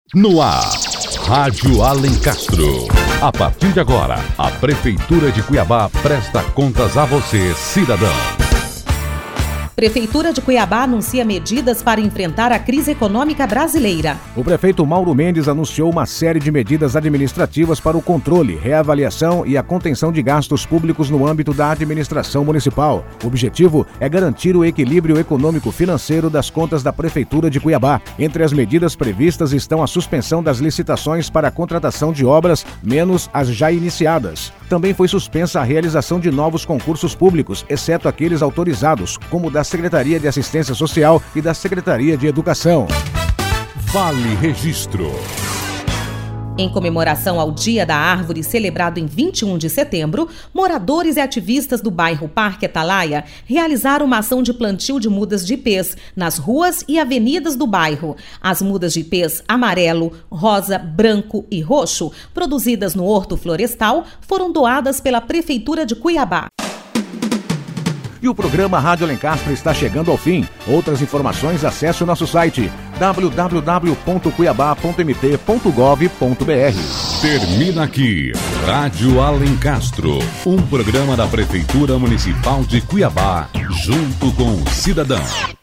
No ar, Rádio Alencastro. A partir de agora, a Prefeitura de Cuiabá presta contas a você, cidadão. Prefeitura de Cuiabá anuncia medidas para enfrentar a crise econômica brasileira. O prefeito Mauro Mendes anunciou uma série de medidas administrativas para o controle, reavaliação e a contenção de gastos públicos no âmbito da administração municipal. O objetivo é garantir o equilíbrio econômico-financeiro das contas da Prefeitura de Cuiabá. Entre as medidas previstas estão a suspensão das licitações para a contratação de obras, menos as já iniciadas. Também foi suspensa a realização de novos concursos públicos, exceto aqueles autorizados, como da Secretaria de Assistência Social e da Secretaria de Educação. Vale Registro. Em comemoração ao Dia da Árvore, celebrado em 21 de setembro, moradores e ativistas do bairro Parque Atalaia realizaram uma ação de plantio de mudas de ipês nas ruas e avenidas do bairro. As mudas de ipês amarelo, rosa, branco e roxo, produzidas no Horto Florestal, foram doadas pela Prefeitura de Cuiabá. E o programa Rádio Alencastro está chegando ao fim. Outras informações, acesse o nosso site www.cuiabá.mt.gov.br. Termina aqui, Rádio Alencastro, um programa da Prefeitura Municipal de Cuiabá, junto com o cidadão.